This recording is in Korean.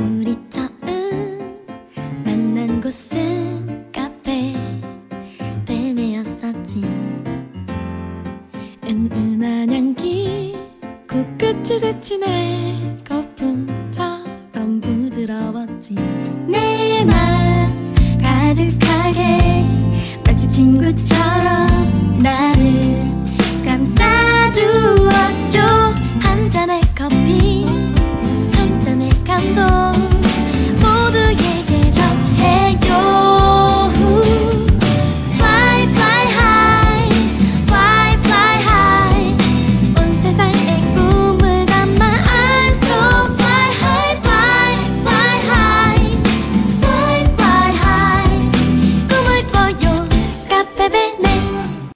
우리 처음 만난 곳은 카페 뱀이었었지. 은은한 향기 코끝이 스치네 거품처럼 부드러웠지. 내 맘 가득하게 마치 친구처럼